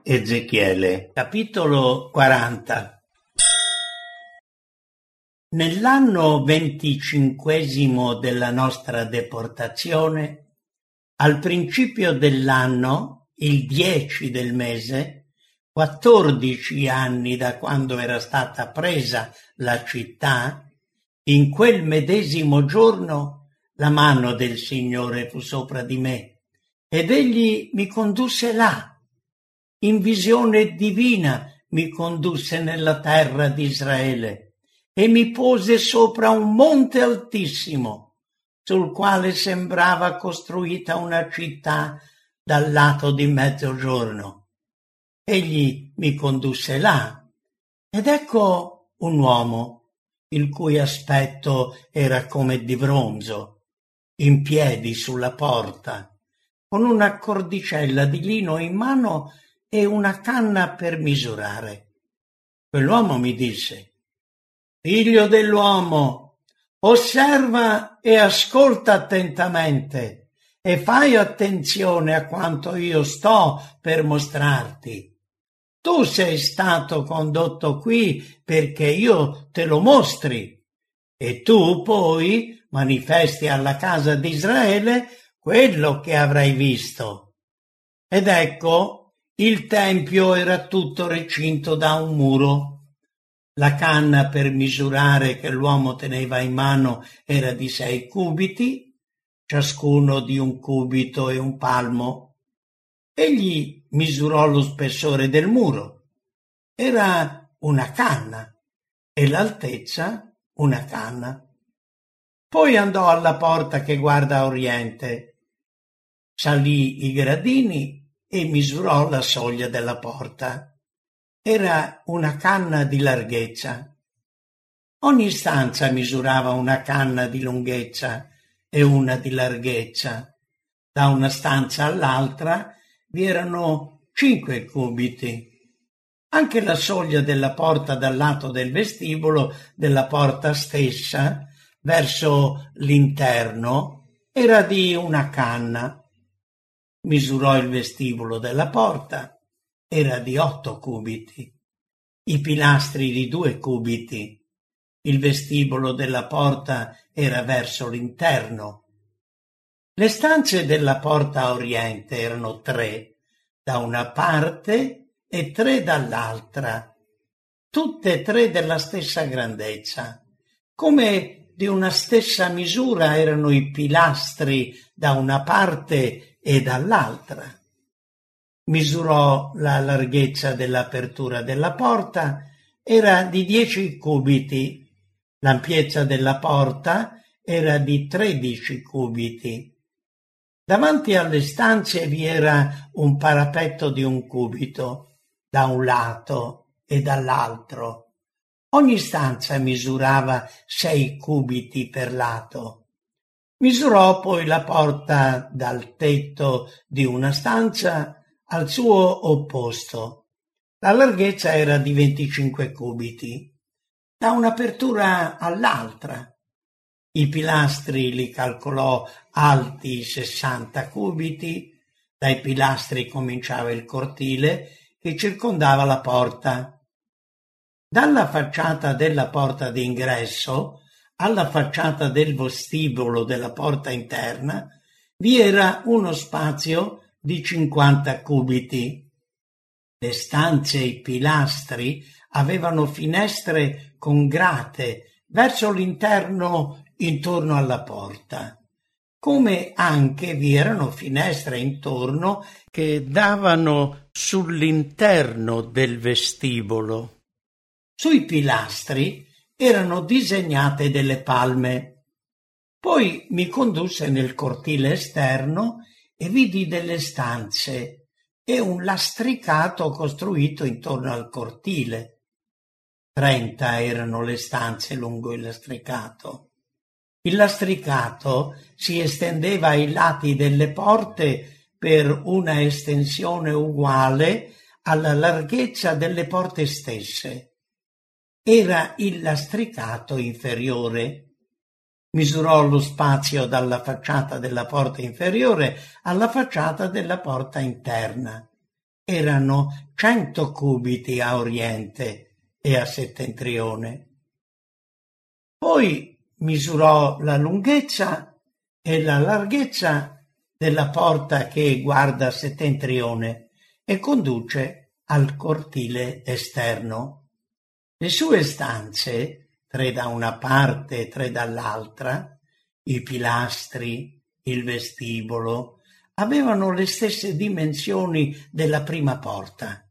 Ezechiele, capitolo 40. Nell'anno 25° della nostra deportazione, al principio dell'anno, il 10 del mese, 14 anni da quando era stata presa la città, in quel medesimo giorno la mano del Signore fu sopra di me ed egli mi condusse là. In visione divina mi condusse nella terra di Israele e mi pose sopra un monte altissimo, sul quale sembrava costruita una città dal lato di mezzogiorno. Egli mi condusse là, ed ecco un uomo, il cui aspetto era come di bronzo, in piedi sulla porta, con una cordicella di lino in mano e una canna per misurare. Quell'uomo mi disse: «Figlio dell'uomo, osserva e ascolta attentamente e fai attenzione a quanto io sto per mostrarti. Tu sei stato condotto qui perché io te lo mostri e tu poi manifesti alla casa di Israele quello che avrai visto». Ed ecco, il tempio era tutto recinto da un muro. La canna per misurare che l'uomo teneva in mano era di 6 cubiti, ciascuno di 1 cubito e 1 palmo. Egli misurò lo spessore del muro. Era una canna e l'altezza una canna. Poi andò alla porta che guarda a oriente, salì i gradini e misurò la soglia della porta. Era una canna di larghezza. Ogni stanza misurava una canna di lunghezza e una di larghezza. Da una stanza all'altra vi erano 5 cubiti. Anche la soglia della porta dal lato del vestibolo della porta stessa, verso l'interno, era di una canna. Misurò il vestibolo della porta, era di 8 cubiti, i pilastri di 2 cubiti, il vestibolo della porta era verso l'interno. Le stanze della porta a oriente erano 3 da una parte e 3 dall'altra, tutte e 3 della stessa grandezza. Come di una stessa misura erano i pilastri da una parte e dall'altra. Misurò la larghezza dell'apertura della porta, era di 10 cubiti, l'ampiezza della porta era di 13 cubiti. Davanti alle stanze vi era un parapetto di 1 cubito, da un lato e dall'altro. Ogni stanza misurava 6 cubiti per lato. Misurò poi la porta dal tetto di una stanza al suo opposto. La larghezza era di 25 cubiti, da un'apertura all'altra. I pilastri li calcolò alti 60 cubiti, dai pilastri cominciava il cortile che circondava la porta. Dalla facciata della porta d'ingresso alla facciata del vestibolo della porta interna vi era uno spazio di 50 cubiti. Le stanze e i pilastri avevano finestre con grate verso l'interno intorno alla porta, come anche vi erano finestre intorno che davano sull'interno del vestibolo. Sui pilastri erano disegnate delle palme. Poi mi condusse nel cortile esterno e vidi delle stanze e un lastricato costruito intorno al cortile. 30 erano le stanze lungo il lastricato. Il lastricato si estendeva ai lati delle porte per una estensione uguale alla larghezza delle porte stesse. Era il lastricato inferiore. Misurò lo spazio dalla facciata della porta inferiore alla facciata della porta interna. Erano 100 cubiti a oriente e a settentrione. Poi misurò la lunghezza e la larghezza della porta che guarda a settentrione e conduce al cortile esterno. Le sue stanze, 3 da una parte e 3 dall'altra, i pilastri, il vestibolo, avevano le stesse dimensioni della prima porta,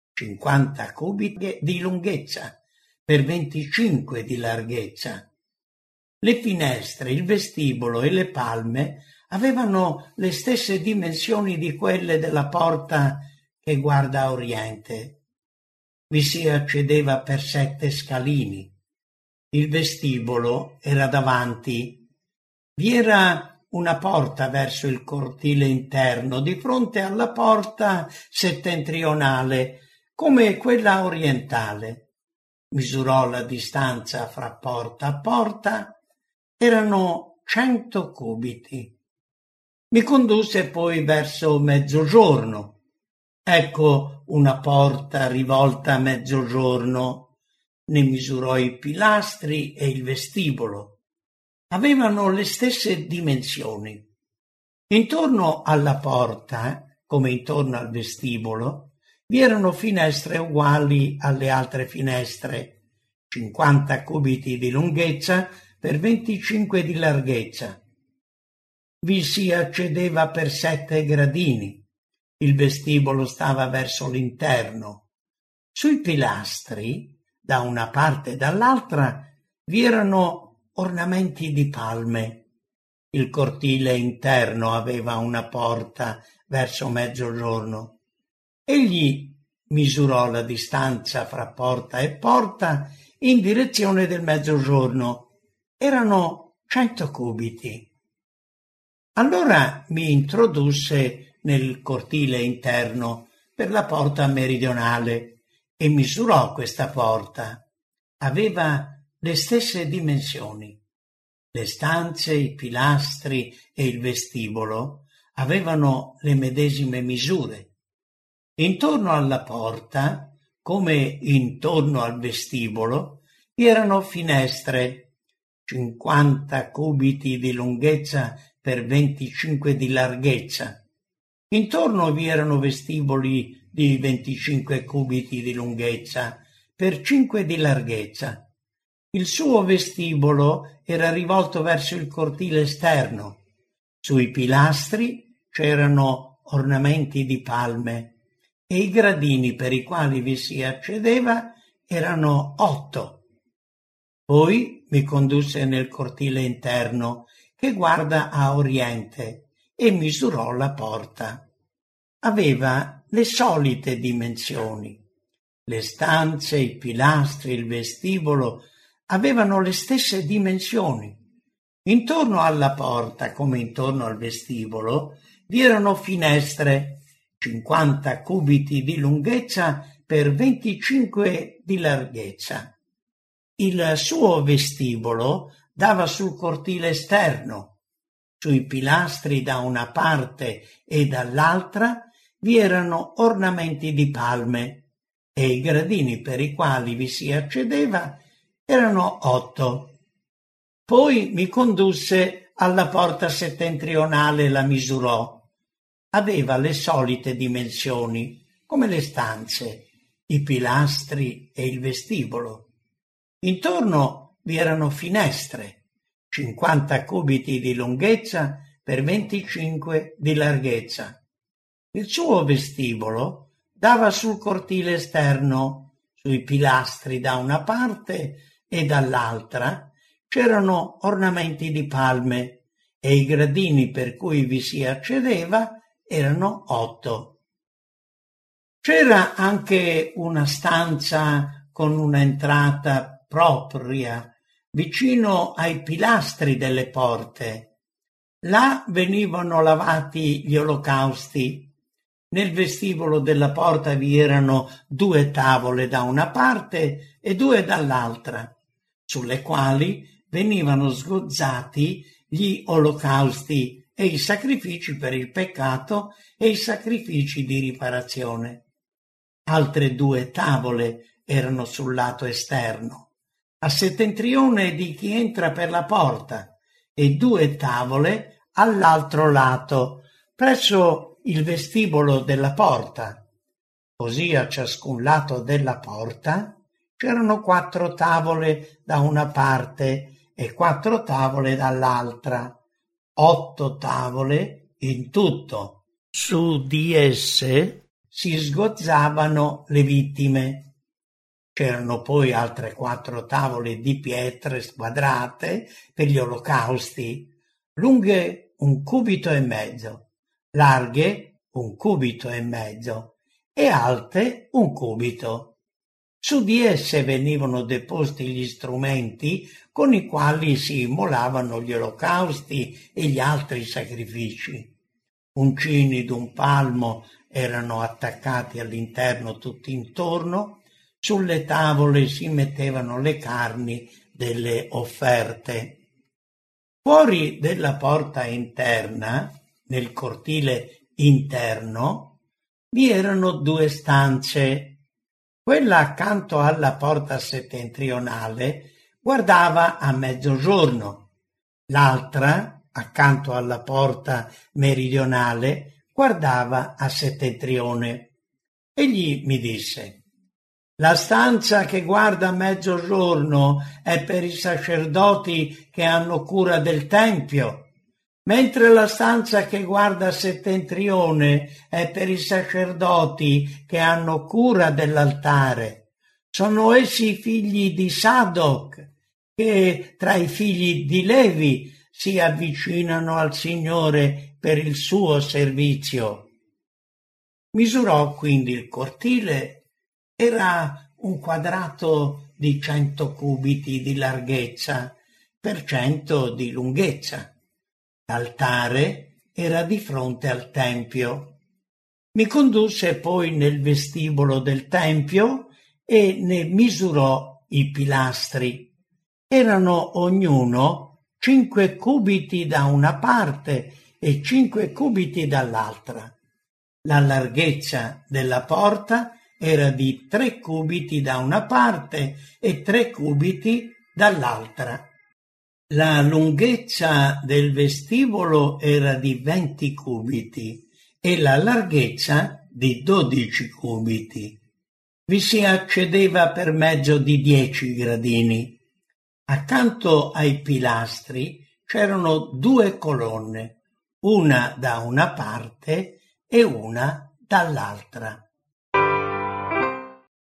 50 cubiti di lunghezza per 25 di larghezza. Le finestre, il vestibolo e le palme avevano le stesse dimensioni di quelle della porta che guarda a oriente. Vi si accedeva per 7 scalini. Il vestibolo era davanti. Vi era una porta verso il cortile interno di fronte alla porta settentrionale, come quella orientale. Misurò la distanza fra porta a porta. Erano 100 cubiti. Mi condusse poi verso mezzogiorno. Ecco una porta rivolta a mezzogiorno. Ne misurò i pilastri e il vestibolo. Avevano le stesse dimensioni. Intorno alla porta, come intorno al vestibolo, vi erano finestre uguali alle altre finestre, 50 cubiti di lunghezza per 25 di larghezza. Vi si accedeva per 7 gradini. Il vestibolo stava verso l'interno. Sui pilastri, da una parte e dall'altra, vi erano ornamenti di palme. Il cortile interno aveva una porta verso mezzogiorno. Egli misurò la distanza fra porta e porta in direzione del mezzogiorno. Erano 100 cubiti. Allora mi introdusse nel cortile interno per la porta meridionale e misurò questa porta. Aveva le stesse dimensioni. Le stanze, i pilastri e il vestibolo avevano le medesime misure. Intorno alla porta, come intorno al vestibolo, vi erano finestre, 50 cubiti di lunghezza per 25 di larghezza. Intorno vi erano vestiboli di 25 cubiti di lunghezza per 5 di larghezza. Il suo vestibolo era rivolto verso il cortile esterno. Sui pilastri c'erano ornamenti di palme e i gradini per i quali vi si accedeva erano 8. Poi mi condusse nel cortile interno che guarda a oriente e misurò la porta. Aveva le solite dimensioni. Le stanze, i pilastri, il vestibolo avevano le stesse dimensioni. Intorno alla porta, come intorno al vestibolo, vi erano finestre, 50 cubiti di lunghezza per 25 di larghezza. Il suo vestibolo dava sul cortile esterno. Sui pilastri da una parte e dall'altra vi erano ornamenti di palme e i gradini per i quali vi si accedeva erano 8. Poi mi condusse alla porta settentrionale e la misurò. Aveva le solite dimensioni, come le stanze, i pilastri e il vestibolo. Intorno vi erano finestre, 50 cubiti di lunghezza per 25 di larghezza. Il suo vestibolo dava sul cortile esterno. Sui pilastri da una parte e dall'altra c'erano ornamenti di palme e i gradini per cui vi si accedeva erano 8. C'era anche una stanza con un'entrata propria vicino ai pilastri delle porte. Là venivano lavati gli olocausti. Nel vestibolo della porta vi erano 2 tavole da una parte e 2 dall'altra, sulle quali venivano sgozzati gli olocausti e i sacrifici per il peccato e i sacrifici di riparazione. Altre 2 tavole erano sul lato esterno, a settentrione di chi entra per la porta, e 2 tavole all'altro lato, presso il vestibolo della porta. Così a ciascun lato della porta c'erano 4 tavole da una parte e 4 tavole dall'altra, 8 tavole in tutto. Su di esse si sgozzavano le vittime. C'erano poi altre 4 tavole di pietre squadrate per gli olocausti, lunghe 1,5 cubiti, larghe 1,5 cubiti e alte 1 cubito. Su di esse venivano deposti gli strumenti con i quali si immolavano gli olocausti e gli altri sacrifici. Uncini d'un palmo erano attaccati all'interno tutti intorno, sulle tavole si mettevano le carni delle offerte. Fuori della porta interna, nel cortile interno, vi erano 2 stanze. Quella accanto alla porta settentrionale guardava a mezzogiorno, l'altra, accanto alla porta meridionale, guardava a settentrione. Egli mi disse: «La stanza che guarda a mezzogiorno è per i sacerdoti che hanno cura del tempio, mentre la stanza che guarda a settentrione è per i sacerdoti che hanno cura dell'altare. Sono essi figli di Sadoc, che tra i figli di Levi si avvicinano al Signore per il suo servizio». Misurò quindi il cortile. Era un quadrato di 100 cubiti di larghezza per 100 di lunghezza. L'altare era di fronte al tempio. Mi condusse poi nel vestibolo del tempio e ne misurò i pilastri. Erano ognuno 5 cubiti da una parte e 5 cubiti dall'altra. La larghezza della porta era di 3 cubiti da una parte e 3 cubiti dall'altra. La lunghezza del vestibolo era di 20 cubiti e la larghezza di 12 cubiti. Vi si accedeva per mezzo di 10 gradini. Accanto ai pilastri c'erano 2 colonne, una da una parte e una dall'altra.